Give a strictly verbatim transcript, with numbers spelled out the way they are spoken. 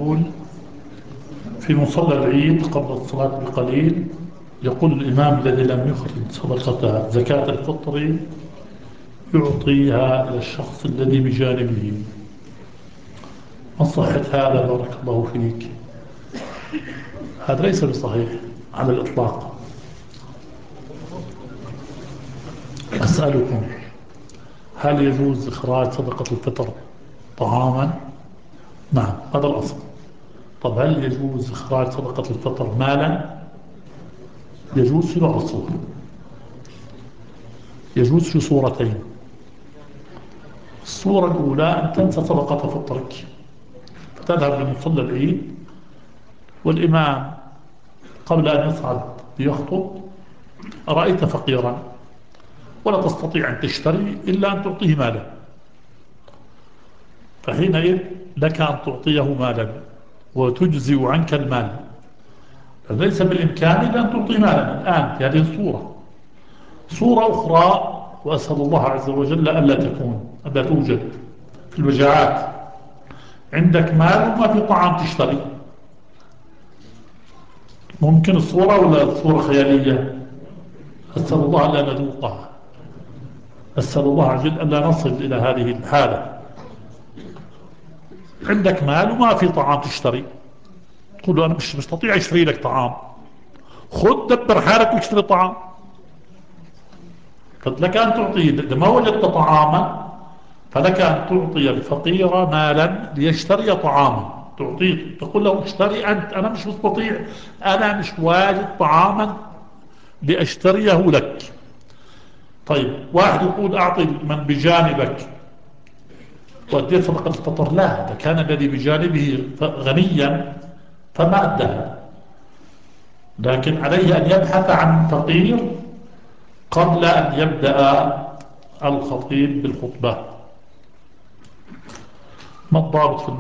يقول في مصلى العيد قبل الصلاة بقليل، يقول الإمام الذي لم يخرج صدقة زكاة الفطر يعطيها إلى الشخص الذي بجانبه. ما صحة هذا بارك الله فيك؟ هذا ليس بصحيح على الإطلاق. أسألكم، هل يجوز إخراج صدقة الفطر طعاما؟ نعم، هذا الأصل. طب هل يجوز إخراج صدقة الفطر مالا؟ يجوز في بعض الصور، يجوز في صورتين. الصورة الأولى أن تنسى صدقة فطرك فتذهب لمصلى العيد والإمام قبل أن يصعد ليخطب رأيت فقيرا ولا تستطيع أن تشتري إلا أن تعطيه مالا، فحينئذ لك أن تعطيه مالا وتجزئ عنك المال، ليس بالإمكان إلا أن تعطي مالا الآن في هذه الصورة. صورة أخرى، وأسأل الله عز وجل ألا تكون ألا توجد، في الوجعات عندك مال وما في طعام تشتري، ممكن الصورة ولا الصورة خيالية؟ أسأل الله ألا نذوقها، أسأل الله عز وجل ألا نصل إلى هذه الحالة. عندك مال وما في طعام تشتري، تقول له أنا مش مستطيع أشتري لك طعام، خذ دبر حالك واشتري طعام. فلك أن تعطي، إذا ما وجدت طعاما فلك أن تعطي الفقير مالا ليشتري طعاما، تعطيه تقول له اشتري أنت، أنا مش مستطيع، أنا مش واجد طعاما لأشتريه لك. طيب واحد يقول أعطي من بجانبك وأديت صدقة الفطر، لا، إذا كان الذي بجانبه غنيا فما أدها، لكن عليه أن يبحث عن فقير قبل أن يبدأ الخطيب بالخطبة. ما الضابط في